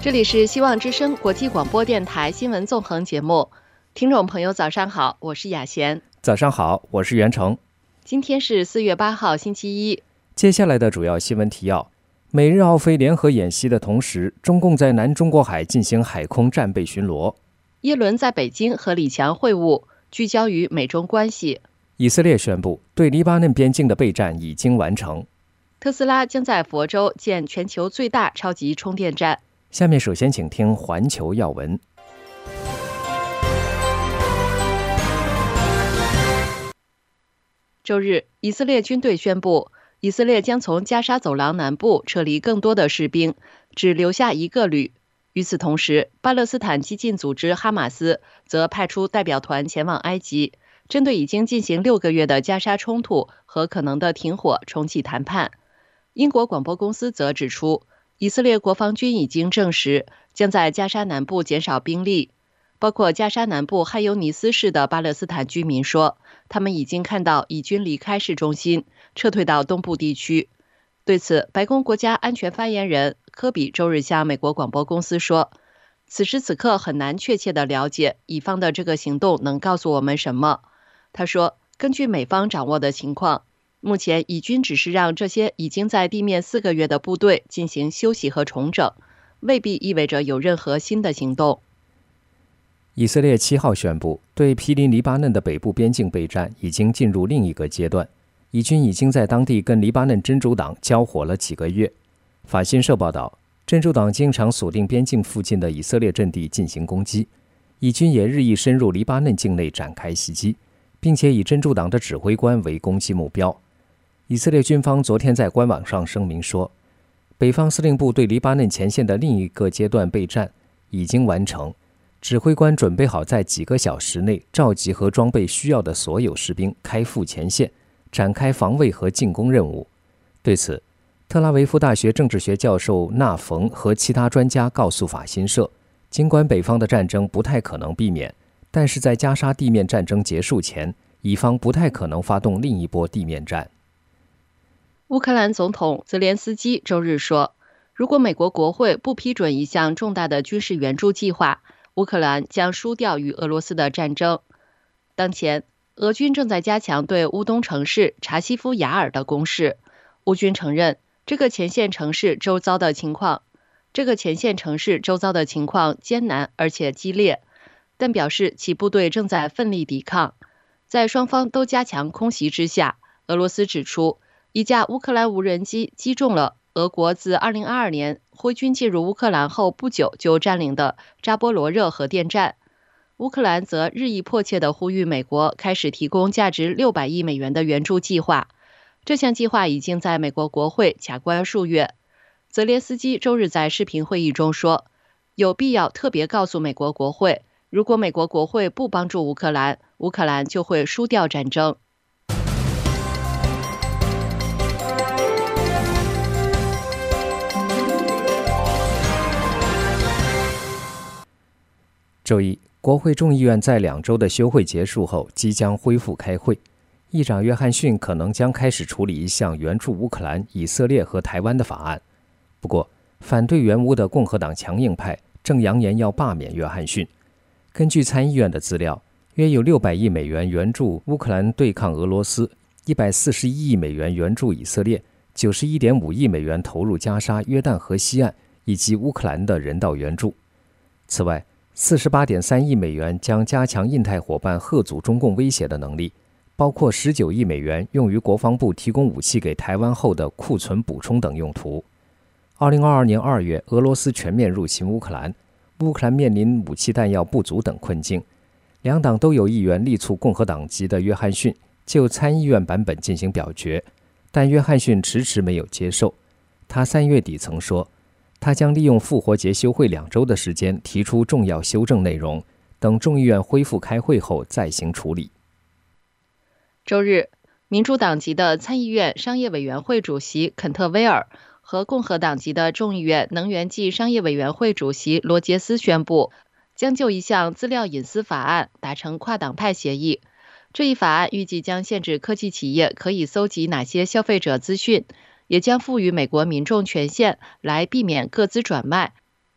这里是希望之声国际广播电台新闻纵横节目，听众朋友早上好，我是雅贤。 早上好，我是袁成。 今天是4月8号星期一。 接下来的主要新闻提要：美日澳菲联合演习的同时，中共在南中国海进行海空战备巡逻。 耶伦在北京和李强会晤，聚焦于美中关系。 以色列宣布对黎巴嫩边境的备战已经完成。 特斯拉将在佛州建全球最大超级充电站。 下面首先请听环球要闻。 周日，以色列军队宣布，以色列将从加沙走廊南部撤离更多的士兵，只留下1个旅。与此同时，巴勒斯坦激进组织哈马斯则派出代表团前往埃及，针对已经进行6个月的加沙冲突和可能的停火重启谈判。英国广播公司则指出，以色列国防军已经证实将在加沙南部减少兵力。包括加沙南部汉尤尼斯市的巴勒斯坦居民说，他们已经看到以军离开市中心，撤退到东部地区。对此，白宫国家安全发言人科比周日向美国广播公司说，此时此刻很难确切地了解以方的这个行动能告诉我们什么。他说，根据美方掌握的情况，目前以军只是让这些已经在地面4个月的部队进行休息和重整，未必意味着有任何新的行动。 以色列7号宣布，对毗邻黎巴嫩的北部边境备战已经进入另一个阶段。以军已经在当地跟黎巴嫩真主党交火了几个月。法新社报道，真主党经常锁定边境附近的以色列阵地进行攻击，以军也日益深入黎巴嫩境内展开袭击，并且以真主党的指挥官为攻击目标。以色列军方昨天在官网上声明说，北方司令部对黎巴嫩前线的另一个阶段备战已经完成，指挥官准备好在几个小时内召集和装备需要的所有士兵开赴前线，展开防卫和进攻任务。对此，特拉维夫大学政治学教授纳冯和其他专家告诉法新社，尽管北方的战争不太可能避免，但是在加沙地面战争结束前，以方不太可能发动另一波地面战。 乌克兰总统泽连斯基周日说，如果美国国会不批准一项重大的军事援助计划，乌克兰将输掉与俄罗斯的战争。当前，俄军正在加强对乌东城市查西夫雅尔的攻势。乌军承认这个前线城市周遭的情况艰难而且激烈，但表示其部队正在奋力抵抗。在双方都加强空袭之下，俄罗斯指出，一架乌克兰无人机击中了俄国自2022年挥军进入乌克兰后不久就占领的扎波罗热核电站。乌克兰则日益迫切地呼吁美国开始提供价值600亿美元的援助计划。这项计划已经在美国国会卡关数月。泽连斯基周日在视频会议中说，有必要特别告诉美国国会，如果美国国会不帮助乌克兰，乌克兰就会输掉战争。 周一，国会众议院在2周的休会结束后即将恢复开会。议长约翰逊可能将开始处理一项援助乌克兰、以色列和台湾的法案。不过，反对援乌的共和党强硬派正扬言要罢免约翰逊。根据参议院的资料，约有600亿美元援助乌克兰对抗俄罗斯，141亿美元援助以色列，91.5亿美元投入加沙、约旦河西岸以及乌克兰的人道援助。此外，48.3亿美元将加强印太伙伴嚇阻中共威胁的能力，包括19亿美元用于国防部提供武器给台湾后的库存补充等用途。2022年2月，俄罗斯全面入侵乌克兰，乌克兰面临武器弹药不足等困境。两党都有议员力促共和党籍的约翰逊就参议院版本进行表决，但约翰逊迟迟没有接受。他3月底曾说，他将利用复活节休会2周的时间提出重要修正内容，等众议院恢复开会后再行处理。 周日，民主党籍的参议院商业委员会主席肯特威尔和共和党籍的众议院能源暨商业委员会主席罗杰斯宣布，将就一项资料隐私法案达成跨党派协议。这一法案预计将限制科技企业可以搜集哪些消费者资讯，也将赋予美国民众权限来避免个资转卖，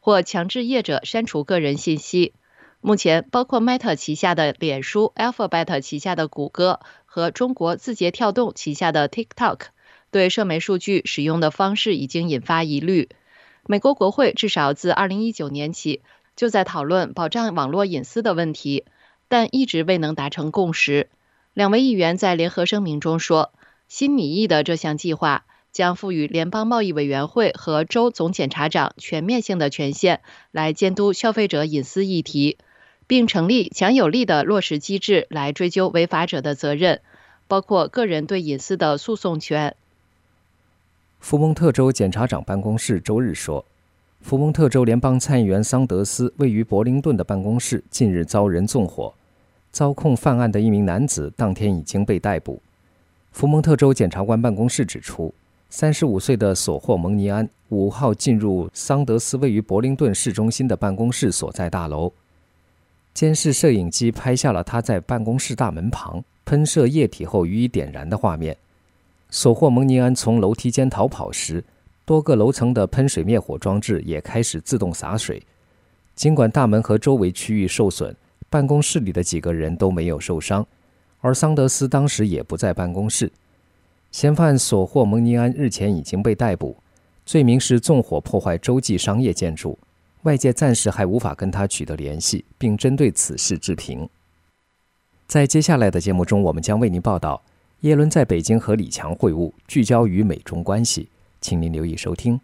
或强制业者删除个人信息。目前，包括 Meta 旗下的脸书、Alphabet 旗下的谷歌和中国字节跳动旗下的 TikTok 对社媒数据使用的方式已经引发疑虑。美国国会至少自2019年起就在讨论保障网络隐私的问题，但一直未能达成共识。两位议员在联合声明中说，新拟议的这项计划将赋予联邦贸易委员会和州总检察长全面性的权限来监督消费者隐私议题，并成立强有力的落实机制来追究违法者的责任，包括个人对隐私的诉讼权。 福蒙特州检察长办公室周日说，福蒙特州联邦参议员桑德斯位于伯灵顿的办公室近日遭人纵火，遭控犯案的一名男子当天已经被逮捕。福蒙特州检察官办公室指出，35岁的索霍蒙尼安5号进入桑德斯位于伯灵顿市中心的办公室所在大楼，监视摄影机拍下了他在办公室大门旁喷射液体后予以点燃的画面。索霍蒙尼安从楼梯间逃跑时，多个楼层的喷水灭火装置也开始自动洒水。尽管大门和周围区域受损，办公室里的几个人都没有受伤，而桑德斯当时也不在办公室。嫌犯索霍蒙尼安日前已经被逮捕，罪名是纵火破坏洲际商业建筑，外界暂时还无法跟他取得联系，并针对此事置评。在接下来的节目中，我们将为您报道耶伦在北京和李强会晤，聚焦于美中关系，请您留意收听。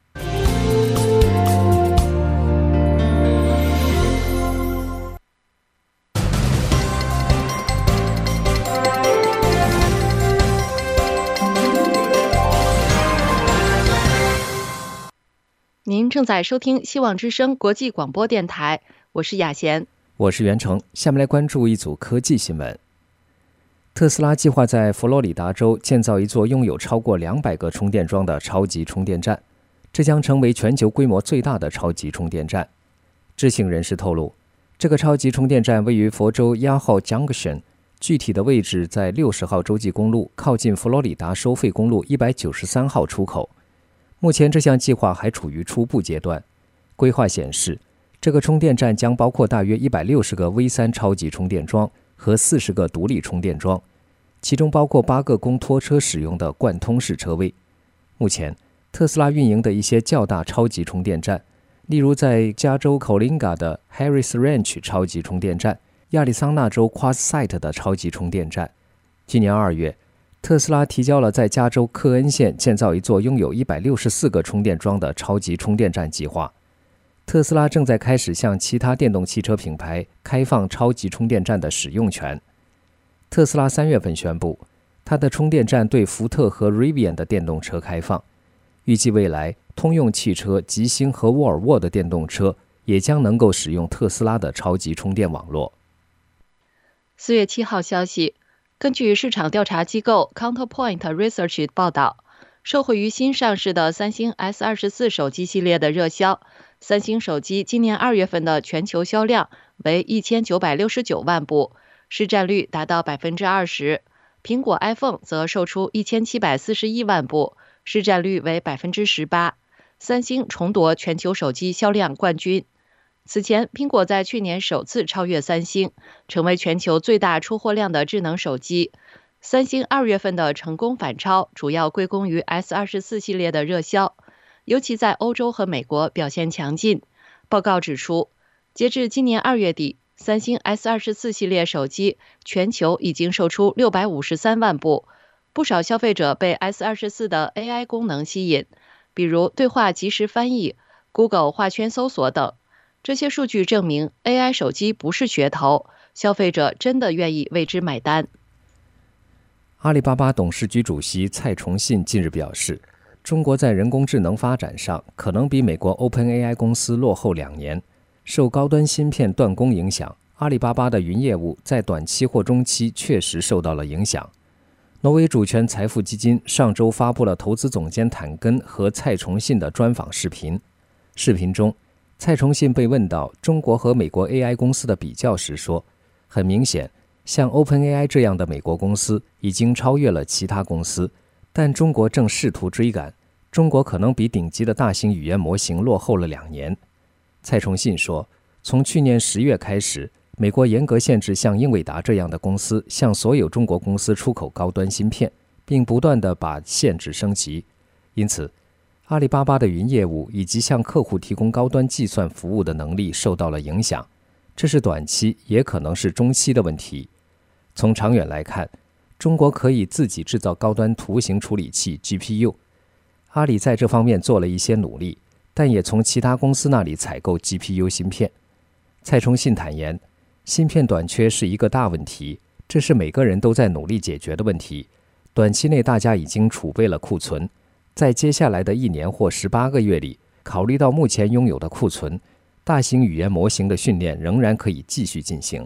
您正在收听希望之声国际广播电台，我是雅贤， 我是袁成。下面来关注一组科技新闻。特斯拉计划在佛罗里达州建造一座拥有超过200个充电桩的超级充电站，这将成为全球规模最大的超级充电站。知情人士透露，这个超级充电站位于佛州1号 Junction， 具体的位置在60号洲际公路靠近佛罗里达收费公路193号出口。目前这项计划还处于初步阶段。规划显示，这个充电站将包括大约160个 V3 超级充电桩和40个独立充电桩，其中包括8个供拖车使用的贯通式车位。目前，特斯拉运营的一些较大超级充电站，例如在加州 Coalinga 的 Harris Ranch 超级充电站、亚利桑那州 Quartzsite 的超级充电站。今年2月，特斯拉提交了在加州克恩县建造一座拥有164个充电桩的超级充电站计划。特斯拉正在开始向其他电动汽车品牌开放超级充电站的使用权。特斯拉3月份宣布，它的充电站对福特和 Rivian 的电动车开放，预计未来通用汽车、吉星和沃尔沃的电动车也将能够使用特斯拉的超级充电网络。 4月7号消息，根据市场调查机构 Counterpoint Research 报道，受惠于新上市的三星 S24 手机系列的热销，三星手机今年2月份的全球销量为1969万部，市占率达到 20%。苹果 iPhone 则售出1741万部，市占率为 18%。三星重夺全球手机销量冠军。此前，苹果在去年首次超越三星，成为全球最大出货量的智能手机。三星2月份的成功反超，主要归功于 S24 系列的热销，尤其在欧洲和美国表现强劲。报告指出，截至今年2月底，三星 S24 系列手机全球已经售出653万部。不少消费者被 S24 的 AI 功能吸引，比如对话即时翻译、Google 画圈搜索等。这些数据证明 AI 手机不是噱头，消费者真的愿意为之买单。 阿里巴巴董事局主席蔡崇信近日表示，中国在人工智能发展上可能比美国 OpenAI 公司落后2年。受高端芯片断供影响，阿里巴巴的云业务在短期或中期确实受到了影响。挪威主权财富基金上周发布了投资总监坦根和蔡崇信的专访视频。视频中，蔡崇信被问到中国和美国 AI 公司的比较时说，很明显，像 OpenAI 这样的美国公司已经超越了其他公司，但中国正试图追赶，中国可能比顶级的大型语言模型落后了2年。 蔡崇信说，从去年10月开始，美国严格限制像英伟达这样的公司向所有中国公司出口高端芯片，并不断地把限制升级。因此，阿里巴巴的云业务以及向客户提供高端计算服务的能力受到了影响，这是短期也可能是中期的问题。从长远来看，中国可以自己制造高端图形处理器 GPU， 阿里在这方面做了一些努力，但也从其他公司那里采购 GPU 芯片。蔡崇信坦言，芯片短缺是一个大问题，这是每个人都在努力解决的问题。短期内大家已经储备了库存，在接下来的1年或18个月里，考虑到目前拥有的库存，大型语言模型的训练仍然可以继续进行。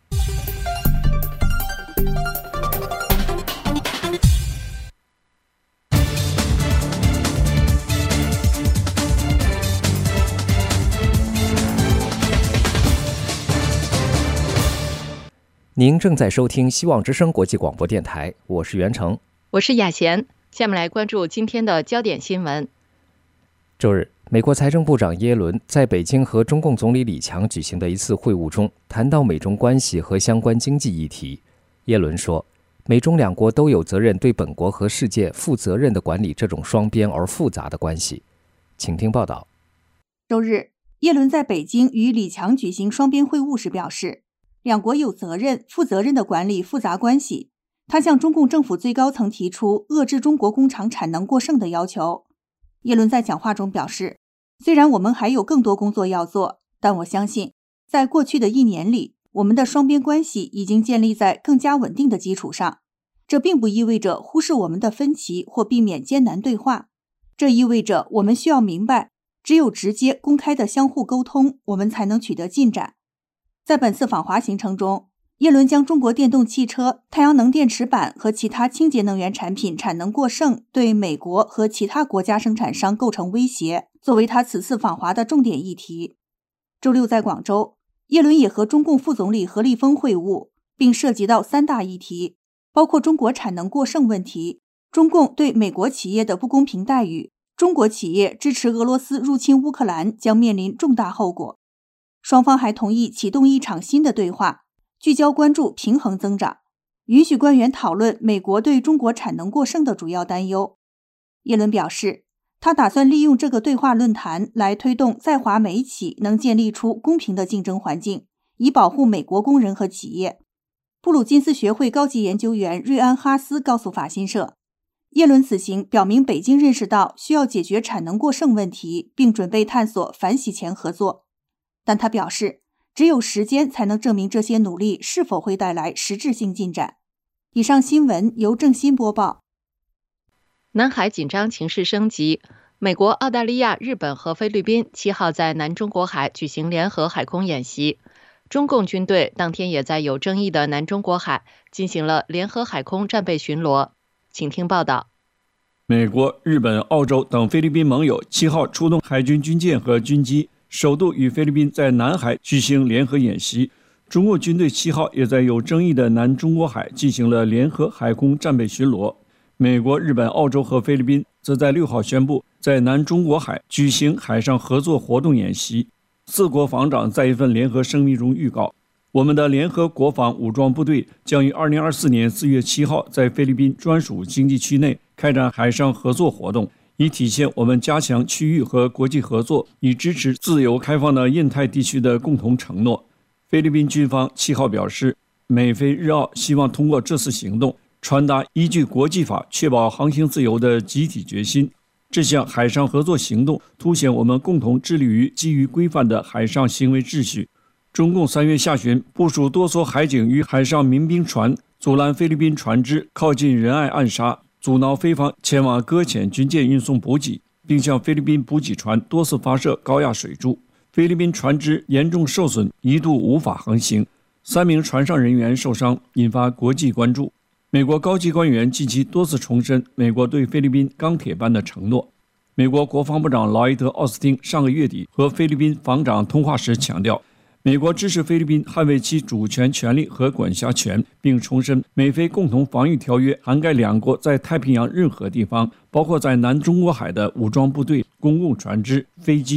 您正在收听希望之声国际广播电台，我是袁成， 我是雅贤。下面来关注今天的焦点新闻。 周日，美国财政部长耶伦在北京和中共总理李强举行的一次会晤中，谈到美中关系和相关经济议题。耶伦说，美中两国都有责任对本国和世界负责任地管理这种双边而复杂的关系。请听报道。 周日，耶伦在北京与李强举行双边会晤时表示，两国有责任负责任地管理复杂关系。他向中共政府最高层提出遏制中国工厂产能过剩的要求。耶伦在讲话中表示，虽然我们还有更多工作要做，但我相信，在过去的1年里，我们的双边关系已经建立在更加稳定的基础上。这并不意味着忽视我们的分歧或避免艰难对话，这意味着我们需要明白，只有直接公开的相互沟通，我们才能取得进展。在本次访华行程中，耶伦将中国电动汽车、太阳能电池板和其他清洁能源产品产能过剩对美国和其他国家生产商构成威胁作为他此次访华的重点议题。周六在广州，耶伦也和中共副总理何立峰会晤，并涉及到3大议题，包括中国产能过剩问题、中共对美国企业的不公平待遇、中国企业支持俄罗斯入侵乌克兰将面临重大后果。双方还同意启动一场新的对话，聚焦关注平衡增长，允许官员讨论美国对中国产能过剩的主要担忧。耶伦表示，他打算利用这个对话论坛来推动在华美企能建立出公平的竞争环境，以保护美国工人和企业。布鲁金斯学会高级研究员瑞安·哈斯告诉法新社，耶伦此行表明北京认识到需要解决产能过剩问题，并准备探索反洗钱合作。但他表示，只有时间才能证明这些努力是否会带来实质性进展。以上新闻由郑欣播报。 南海紧张情势升级，美国、澳大利亚、日本和菲律宾7号在南中国海举行联合海空演习。中共军队当天也在有争议的南中国海进行了联合海空战备巡逻。请听报道。 美国、日本、澳洲等菲律宾盟友7号出动海军军舰和军机，首度与菲律宾在南海举行联合演习。中国军队7号也在有争议的南中国海进行了联合海空战备巡逻。美国、日本、澳洲和菲律宾则在6号宣布在南中国海举行海上合作活动演习。4国防长在一份联合声明中预告，我们的联合国防武装部队将于2024年4月7号在菲律宾专属经济区内开展海上合作活动，以体现我们加强区域和国际合作，以支持自由开放的印太地区的共同承诺。菲律宾军方7号表示，美菲日澳希望通过这次行动传达依据国际法确保航行自由的集体决心。这项海上合作行动凸显我们共同致力于基于规范的海上行为秩序。中共3月下旬部署多艘海警与海上民兵船，阻拦菲律宾船只靠近仁爱暗沙，阻挠菲方前往搁浅军舰运送补给，并向菲律宾补给船多次发射高压水柱。菲律宾船只严重受损，一度无法航行，3名船上人员受伤，引发国际关注。美国高级官员近期多次重申美国对菲律宾钢铁般的承诺。美国国防部长劳伊德·奥斯汀上个月底和菲律宾防长通话时强调，美国支持菲律宾捍卫其主权权利和管辖权，并重申美菲共同防御条约涵盖两国在太平洋任何地方，包括在南中国海的武装部队、公共船只、飞机，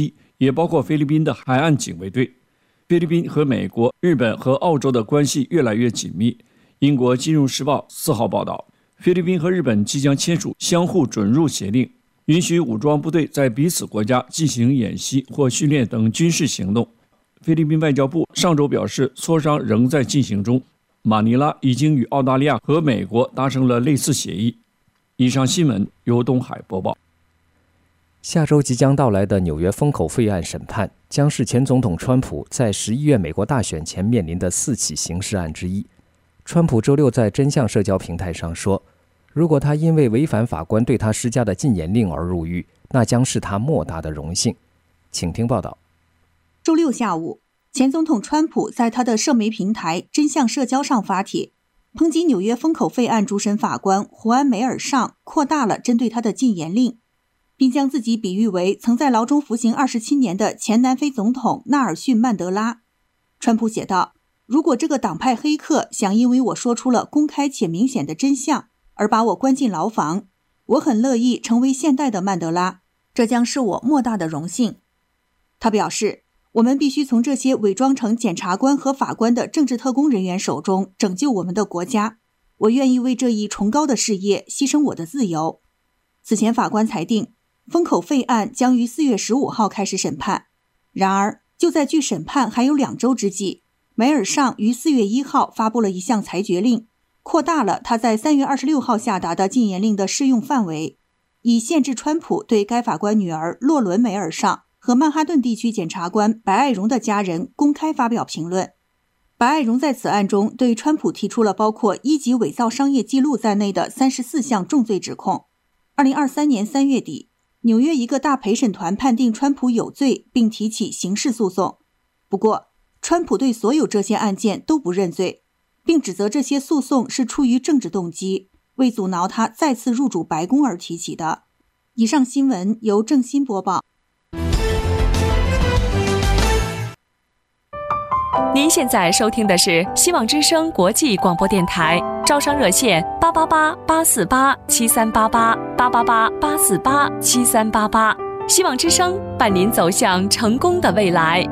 也包括菲律宾的海岸警卫队。菲律宾和美国、日本和澳洲的关系越来越紧密。英国《金融时报》4号报道，菲律宾和日本即将签署相互准入协定，允许武装部队在彼此国家进行演习或训练等军事行动。菲律宾外交部上周表示，磋商仍在进行中，马尼拉已经与澳大利亚和美国达成了类似协议。以上新闻由东海播报。 下周即将到来的纽约封口费案审判，将是前总统川普在11月美国大选前面临的4起刑事案之一。川普周六在真相社交平台上说，如果他因为违反法官对他施加的禁言令而入狱，那将是他莫大的荣幸。请听报道。 周六下午，前总统川普在他的社媒平台真相社交上发帖，抨击纽约封口费案主审法官胡安·梅尔尚扩大了针对他的禁言令，并将自己比喻为曾在牢中服刑27年的前南非总统纳尔逊·曼德拉。川普写道，如果这个党派黑客想因为我说出了公开且明显的真相而把我关进牢房，我很乐意成为现代的曼德拉，这将是我莫大的荣幸。他表示，我们必须从这些伪装成检察官和法官的政治特工人员手中拯救我们的国家。我愿意为这一崇高的事业牺牲我的自由。此前法官裁定，封口费案将于4月15号开始审判。然而，就在距审判还有2周之际，梅尔尚于4月1号发布了一项裁决令，扩大了他在3月26号下达的禁言令的适用范围，以限制川普对该法官女儿洛伦·梅尔尚和曼哈顿地区检察官白爱荣的家人公开发表评论。白爱荣在此案中对川普提出了包括1级伪造商业记录在内的34项重罪指控。2023年3月底，纽约一个大陪审团判定川普有罪，并提起刑事诉讼。不过，川普对所有这些案件都不认罪，并指责这些诉讼是出于政治动机，为阻挠他再次入主白宫而提起的。以上新闻由郑欣播报。 您现在收听的是希望之声国际广播电台，招商热线888-848-7388，888-848-7388。希望之声伴您走向成功的未来。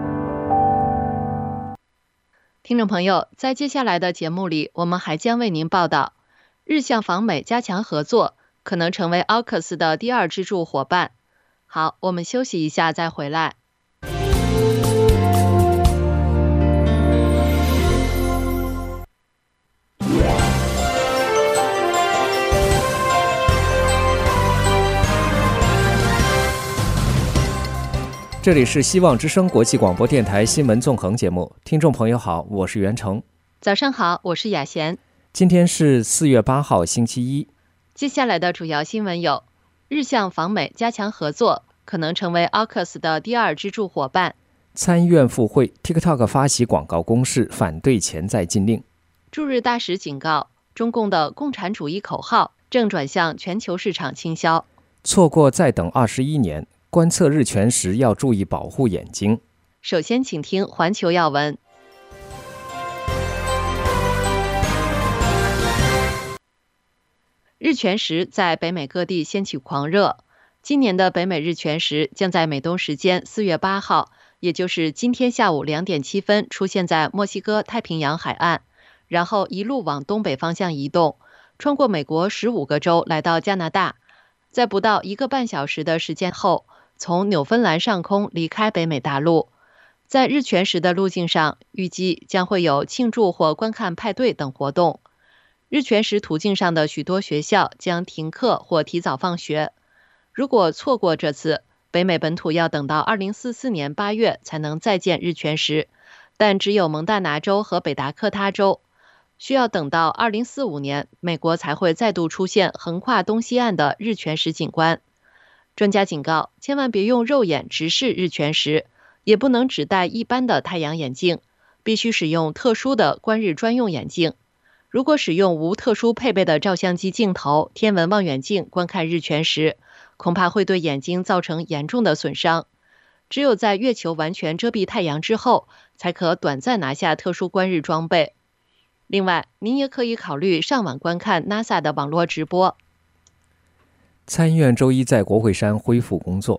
听众朋友，在接下来的节目里，我们还将为您报道，日向访美加强合作，可能成为 AUKUS 的第2支柱伙伴。好，我们休息一下再回来。 这里是希望之声国际广播电台新闻纵横节目，听众朋友好，我是袁成。 早上好，我是雅贤。 今天是4月8号星期一。 接下来的主要新闻有：日向访美加强合作，可能成为 AUKUS 的第2支柱伙伴； 参议院复会 TikTok 发起广告攻势，反对潜在禁令； 驻日大使警告，中共的共产主义口号正转向全球市场倾销； 错过再等21年，观测日全食要注意保护眼睛。 首先请听环球要闻。日全食在北美各地掀起狂热。今年的北美日全食将在美东时间4月8号，也就是今天下午2点7分出现在墨西哥太平洋海岸，然后一路往东北方向移动，穿过美国15个州来到加拿大，在不到1个半小时的时间后，从纽芬兰上空离开北美大陆。在日全食的路径上，预计将会有庆祝或观看派对等活动。日全食途径上的许多学校将停课或提早放学。如果错过这次，北美本土要等到2044年8月才能再见日全食，但只有蒙大拿州和北达科他州。需要等到2045年，美国才会再度出现横跨东西岸的日全食景观。专家警告，千万别用肉眼直视日全食，也不能只戴一般的太阳眼镜，必须使用特殊的观日专用眼镜。如果使用无特殊配备的照相机镜头、天文望远镜观看日全食，恐怕会对眼睛造成严重的损伤。只有在月球完全遮蔽太阳之后，才可短暂拿下特殊观日装备。另外，您也可以考虑上网观看 NASA 的网络直播。 参议院周一在国会山恢复工作，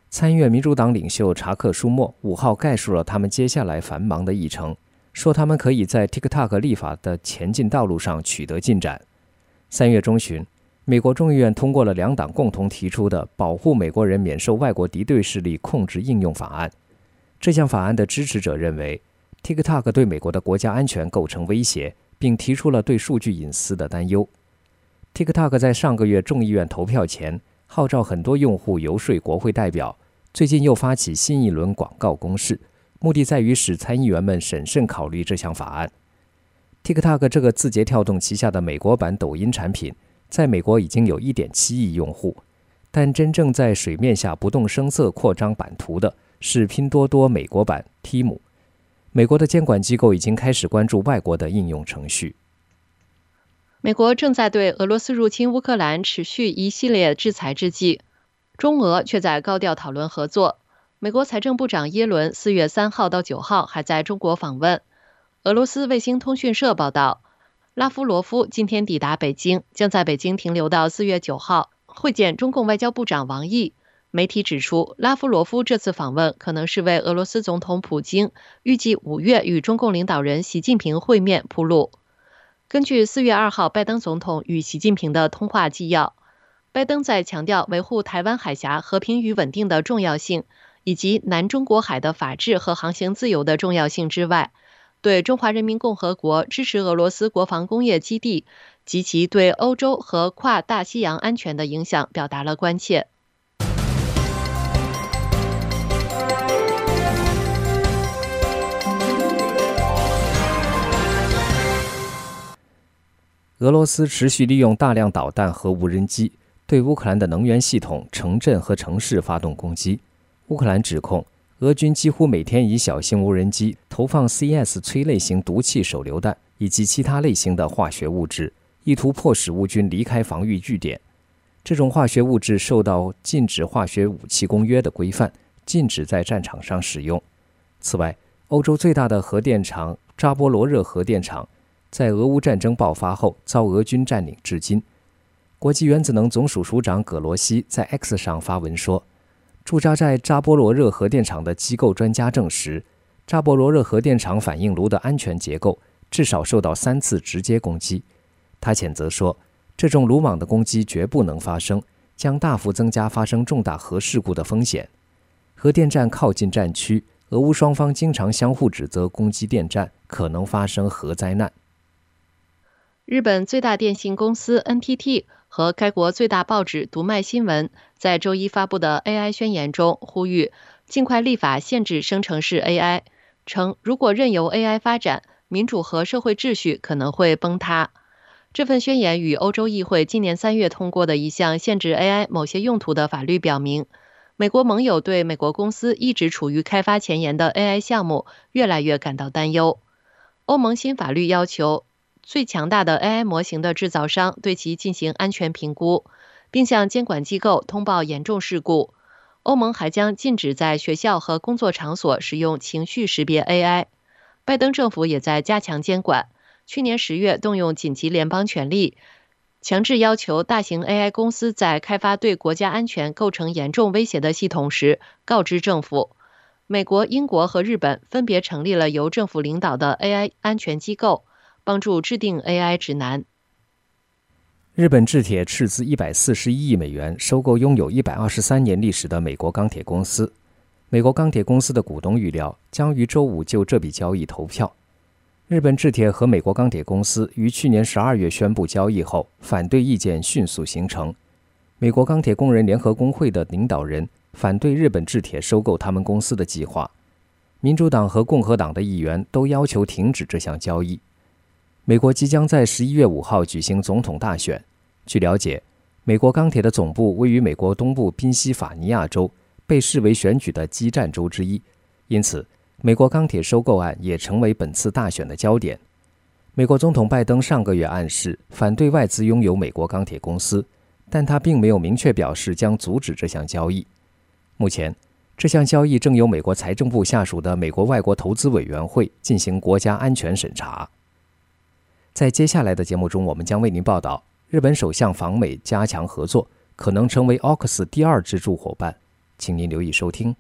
参议院民主党领袖查克·舒默5号概述了他们接下来繁忙的议程，说他们可以在 TikTok 立法的前进道路上取得进展。3月中旬，美国众议院通过了2党共同提出的保护美国人免受外国敌对势力控制应用法案。这项法案的支持者认为 TikTok 对美国的国家安全构成威胁，并提出了对数据隐私的担忧。TikTok 在上个月众议院投票前号召很多用户游说国会代表，最近又发起新一轮广告攻势，目的在于使参议员们审慎考虑这项法案。TikTok 这个字节跳动旗下的美国版抖音产品，在美国已经有 1.7 亿用户，但真正在水面下不动声色扩张版图的是拼多多美国版 Temu。美国的监管机构已经开始关注外国的应用程序。 美国正在对俄罗斯入侵乌克兰持续一系列制裁之际，中俄却在高调讨论合作。美国财政部长耶伦4月3号到9号还在中国访问。俄罗斯卫星通讯社报道，拉夫罗夫今天抵达北京，将在北京停留到4月9号，会见中共外交部长王毅。媒体指出，拉夫罗夫这次访问可能是为俄罗斯总统普京预计5月与中共领导人习近平会面铺路。根据4月2号拜登总统与习近平的通话纪要，拜登在强调维护台湾海峡和平与稳定的重要性，以及南中国海的法治和航行自由的重要性之外，对中华人民共和国支持俄罗斯国防工业基地及其对欧洲和跨大西洋安全的影响表达了关切。 俄罗斯持续利用大量导弹和无人机对乌克兰的能源系统、城镇和城市发动攻击。乌克兰指控俄军几乎每天以小型无人机投放 CS 催泪型毒气手榴弹以及其他类型的化学物质，意图迫使乌军离开防御据点。这种化学物质受到禁止化学武器公约的规范，禁止在战场上使用。此外，欧洲最大的核电厂扎波罗热核电厂在俄乌战争爆发后遭俄军占领至今。国际原子能总署署长葛罗西在 X 上发文说，驻扎在扎波罗热核电厂的机构专家证实，扎波罗热核电厂反应炉的安全结构至少受到3次直接攻击。他谴责说，这种鲁莽的攻击绝不能发生，将大幅增加发生重大核事故的风险。核电站靠近战区，俄乌双方经常相互指责攻击电站，可能发生核灾难。 日本最大电信公司 NTT 和该国最大报纸读卖新闻在周一发布的 AI 宣言中呼吁尽快立法限制生成式 AI， 称如果任由 AI 发展，民主和社会秩序可能会崩塌。这份宣言与欧洲议会今年3月通过的一项限制 AI 某些用途的法律表明，美国盟友对美国公司一直处于开发前沿的 AI 项目越来越感到担忧。欧盟新法律要求最强大的 AI 模型的制造商对其进行安全评估，并向监管机构通报严重事故。欧盟还将禁止在学校和工作场所使用情绪识别 AI。拜登政府也在加强监管，去年10月动用紧急联邦权力，强制要求大型 AI 公司在开发对国家安全构成严重威胁的系统时告知政府。美国、英国和日本分别成立了由政府领导的 AI 安全机构，帮助制定 AI 指南。 日本制铁斥资141亿美元收购拥有123年历史的美国钢铁公司。美国钢铁公司的股东预料将于周五就这笔交易投票。日本制铁和美国钢铁公司于去年12月宣布交易后，反对意见迅速形成。美国钢铁工人联合工会的领导人反对日本制铁收购他们公司的计划。民主党和共和党的议员都要求停止这项交易。美国即将在11月5号举行总统大选。据了解，美国钢铁的总部位于美国东部宾夕法尼亚州，被视为选举的激战州之一，因此美国钢铁收购案也成为本次大选的焦点。美国总统拜登上个月暗示反对外资拥有美国钢铁公司，但他并没有明确表示将阻止这项交易。目前，这项交易正由美国财政部下属的美国外国投资委员会进行国家安全审查。在接下来的节目中，我们将为您报道日本首相访美加强合作，可能成为AUKUS 第2支柱伙伴。 请您留意收听。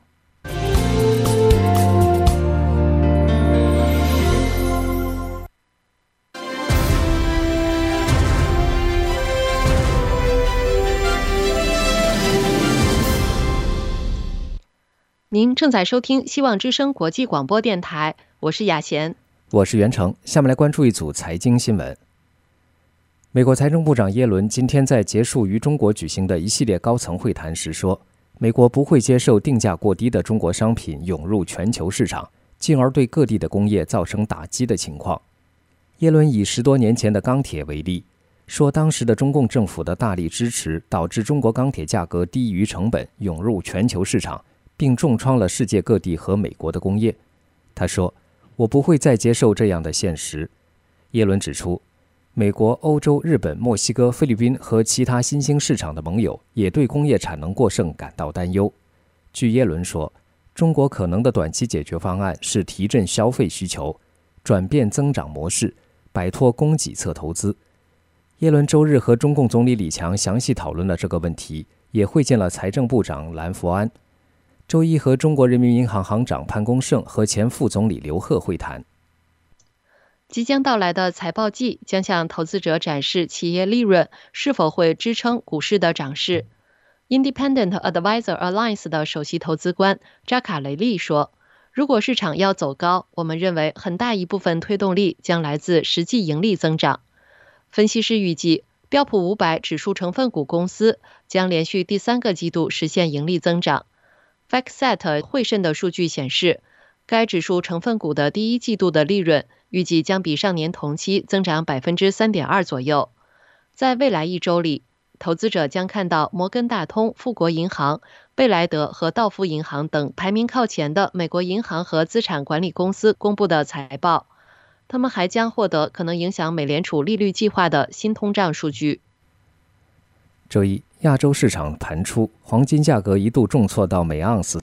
您正在收听希望之声国际广播电台，我是雅贤， 我是袁成。下面来关注一组财经新闻。美国财政部长耶伦今天在结束于中国举行的一系列高层会谈时说，美国不会接受定价过低的中国商品涌入全球市场，进而对各地的工业造成打击的情况。耶伦以10多年前的钢铁为例，说当时的中共政府的大力支持导致中国钢铁价格低于成本涌入全球市场，并重创了世界各地和美国的工业。他说，我不会再接受这样的现实。耶伦指出，美国、欧洲、日本、墨西哥、菲律宾和其他新兴市场的盟友也对工业产能过剩感到担忧。据耶伦说，中国可能的短期解决方案是提振消费需求，转变增长模式，摆脱供给侧投资。耶伦周日和中共总理李强详细讨论了这个问题，也会见了财政部长蓝福安。周一和中国人民银行行长潘功胜和前副总理刘鹤会谈。 即将到来的财报季将向投资者展示企业利润是否会支撑股市的涨势。Independent Advisor Alliance 的首席投资官扎卡雷利说，如果市场要走高，我们认为很大一部分推动力将来自实际盈利增长。分析师预计，标普500指数成分股公司将连续第3个季度实现盈利增长。FactSet 汇审的数据显示，该指数成分股的第1季度的利润预计将比上年同期增长 3.2% 左右。在未来1周里，投资者将看到摩根大通、富国银行、贝莱德和道夫银行等排名靠前的美国银行和资产管理公司公布的财报。他们还将获得可能影响美联储利率计划的新通胀数据。 周一，亚洲市场盘出，黄金价格一度重挫到每盎司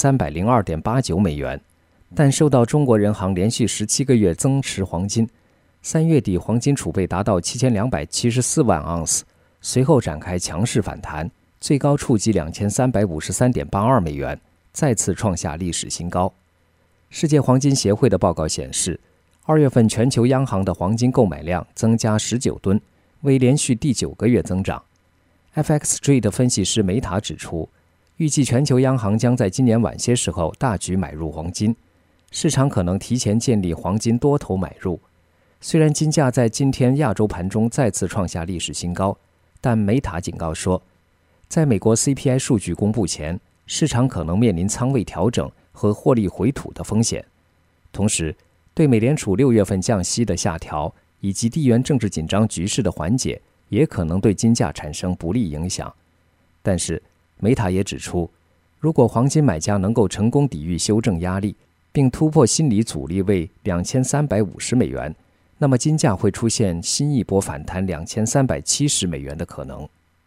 2302.89 美元，但受到中国人行连续17个月增持黄金，3月底黄金储备达到7274万盎司，随后展开强势反弹，最高触及 2353.82 美元，再次创下历史新高。世界黄金协会的报告显示，2月份全球央行的黄金购买量增加19吨，为连续第9个月增长。FX Street 分析师梅塔指出，预计全球央行将在今年晚些时候大举买入黄金，市场可能提前建立黄金多头买入。虽然金价在今天亚洲盘中再次创下历史新高，但梅塔警告说，在美国 CPI 数据公布前，市场可能面临仓位调整和获利回吐的风险。同时，对美联储6月份降息的下调以及地缘政治紧张局势的缓解，也可能对金价产生不利影响。但是梅塔也指出，如果黄金买家能够成功抵御修正压力，并突破心理阻力位2350美元，那么金价会出现新一波反弹2370美元的可能。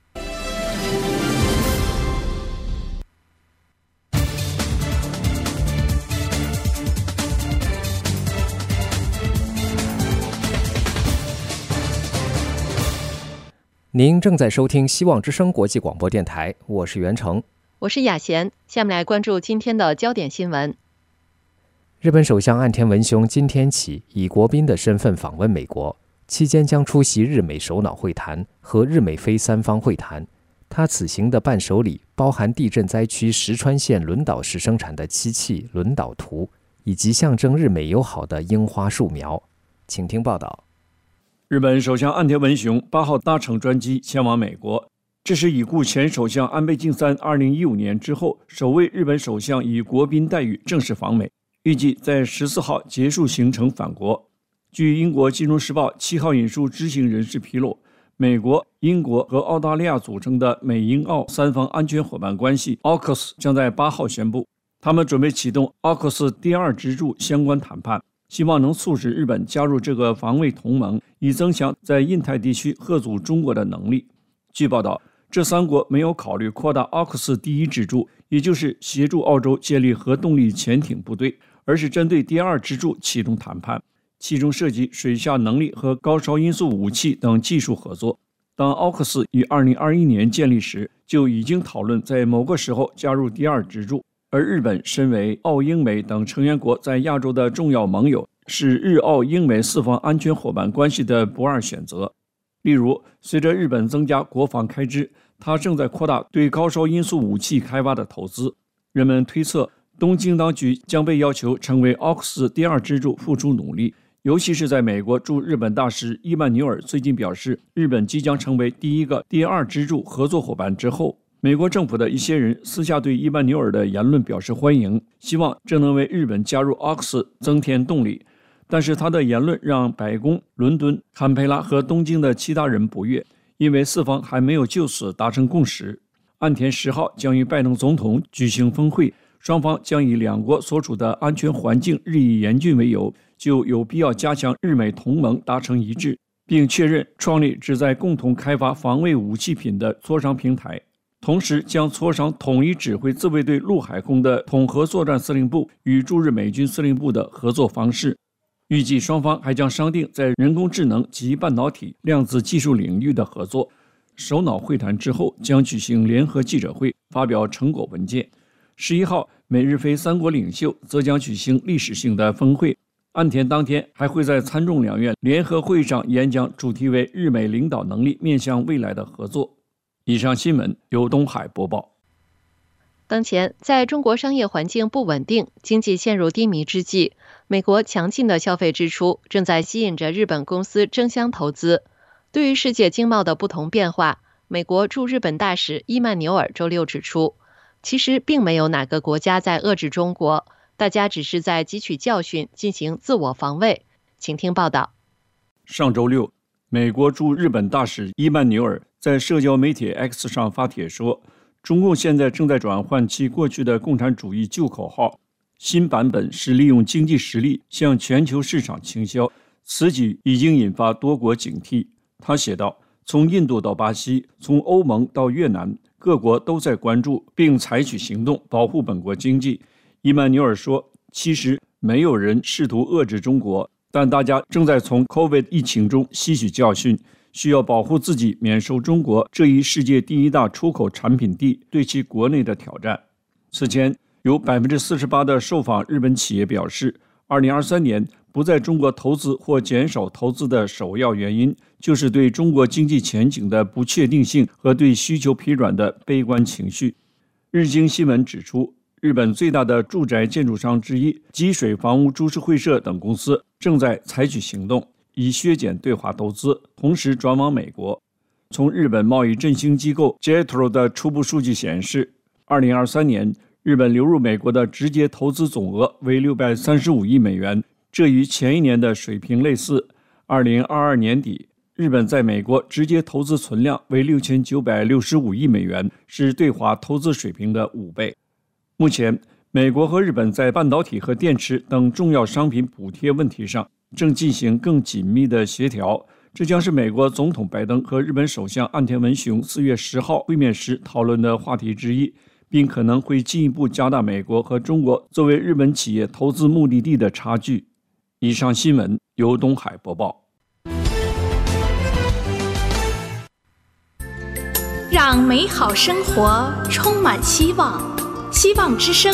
您正在收听希望之声国际广播电台，我是袁成， 我是雅贤。下面来关注今天的焦点新闻。 日本首相岸田文雄今天起以国宾的身份访问美国，期间将出席日美首脑会谈和日美非3方会谈。他此行的伴手礼包含地震灾区石川县轮岛市生产的漆器轮岛图，以及象征日美友好的樱花树苗。请听报道。 日本首相岸田文雄8号搭乘专机前往美国，这是已故前首相安倍晋三2015年之后首位日本首相以国宾待遇正式访美，预计在14号结束行程返国。据英国金融时报7号引述知情人士披露，美国、英国和澳大利亚组成的美英澳3方安全伙伴关系 AUKUS 将在8号宣布，他们准备启动 AUKUS 第2支柱相关谈判，希望能促使日本加入这个防卫同盟，以增强在印太地区吓阻中国的能力。据报道，这3国没有考虑扩大 AUKUS 第1支柱，也就是协助澳洲建立核动力潜艇部队，而是针对第2支柱启动谈判，其中涉及水下能力和高超音速武器等技术合作。 当奥克斯于2021年建立时，就已经讨论在某个时候加入第二支柱，而日本身为澳英美等成员国在亚洲的重要盟友，是日澳英美四方安全伙伴关系的不二选择。例如，随着日本增加国防开支，它正在扩大对高超音速武器开发的投资。人们推测，东京当局将被要求成为奥克斯第二支柱付出努力，尤其是在美国驻日本大使伊曼纽尔最近表示，日本即将成为第一个第二支柱合作伙伴之后，美国政府的一些人私下对伊曼纽尔的言论表示欢迎，希望这能为日本加入奥克斯增添动力。但是他的言论让白宫、伦敦、堪培拉和东京的其他人不悦，因为四方还没有就此达成共识。岸田10号将与拜登总统举行峰会，双方将以两国所处的安全环境日益严峻为由，就有必要加强日美同盟达成一致，并确认创立旨在共同开发防卫武器品的磋商平台。同时将磋商统一指挥自卫队陆海空的统合作战司令部与驻日美军司令部的合作方式。预计双方还将商定在人工智能及半导体、量子技术领域的合作。首脑会谈之后将举行联合记者会，发表成果文件。11号，美日非三国领袖则将举行历史性的峰会。岸田当天还会在参众两院联合会上演讲，主题为日美领导能力面向未来的合作。以上新闻由东海播报。 当前，在中国商业环境不稳定、经济陷入低迷之际，美国强劲的消费支出正在吸引着日本公司争相投资。对于世界经贸的不同变化，美国驻日本大使伊曼纽尔周六指出，其实并没有哪个国家在遏制中国，大家只是在汲取教训，进行自我防卫。请听报道。 上周六，美国驻日本大使伊曼纽尔在社交媒体 X 上发帖说，中共现在正在转换其过去的共产主义旧口号，新版本是利用经济实力向全球市场倾销，此举已经引发多国警惕。他写道，从印度到巴西，从欧盟到越南，各国都在关注并采取行动保护本国经济。伊曼纽尔说，其实没有人试图遏制中国，但大家正在从 COVID 疫情中吸取教训，需要保护自己免受中国这一世界第一大出口产品地对其国内的挑战。此前，有 48% 的受访日本企业表示，2023年不在中国投资或减少投资的首要原因，就是对中国经济前景的不确定性和对需求疲软的悲观情绪。日经新闻指出，日本最大的住宅建筑商之一积水房屋株式会社等公司正在采取行动，以削减对华投资，同时转往美国。从日本贸易振兴机构 JETRO 的初步数据显示，2023年日本流入美国的直接投资总额为635亿美元，这与前一年的水平类似。2022年底，日本在美国直接投资存量为6965亿美元，是对华投资水平的5倍。目前，美国和日本在半导体和电池等重要商品补贴问题上正进行更紧密的协调，这将是美国总统拜登和日本首相岸田文雄4月10号会面时讨论的话题之一，并可能会进一步加大美国和中国作为日本企业投资目的地的差距。以上新闻由东海播报。 让美好生活充满希望，希望之声。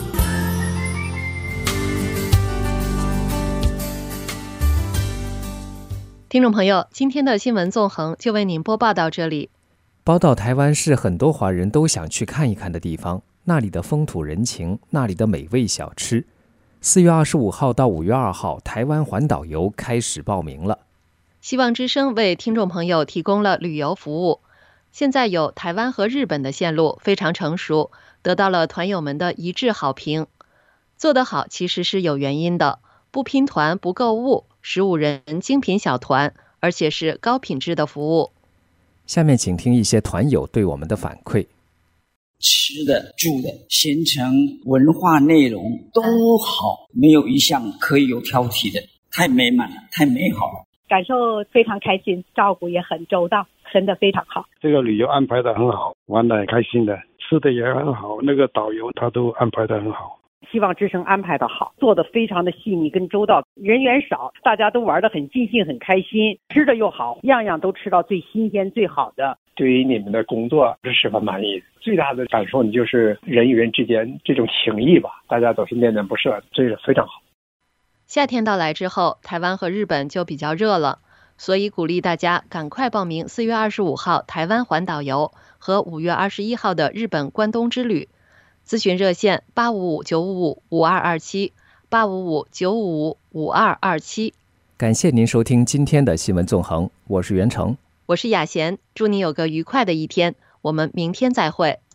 听众朋友，今天的新闻纵横就为您播报到这里。 宝岛台湾是很多华人都想去看一看的地方，那里的风土人情，那里的美味小吃。4月25号到5月2号，台湾环岛游开始报名了。 希望之声为听众朋友提供了旅游服务。现在有台湾和日本的线路非常成熟，得到了团友们的一致好评。做得好其实是有原因的，不拼团不购物，15人精品小团，而且是高品质的服务。 下面请听一些团友对我们的反馈。 吃的、住的、行程、文化内容都好，没有一项可以有挑剔的，太美满了，太美好了。 感受非常开心，照顾也很周到，真的非常好。 这个旅游安排得很好，玩得很开心的，吃的也很好，那个导游他都安排得很好。 希望之声安排的好，做的非常的细腻跟周到，人员少，大家都玩得很尽兴很开心，吃的又好，样样都吃到最新鲜最好的。 对于你们的工作是十分满意，最大的感受你就是人与人之间这种情谊吧，大家都是恋恋不舍，这是非常好。 夏天到来之后，台湾和日本就比较热了，所以鼓励大家赶快报名4月25号台湾环岛游和5月21号的日本关东之旅。咨询热线855-955-5227 855-955-5227。 感谢您收听今天的新闻纵横，我是袁成， 我是雅贤，祝你有个愉快的一天，我们明天再会。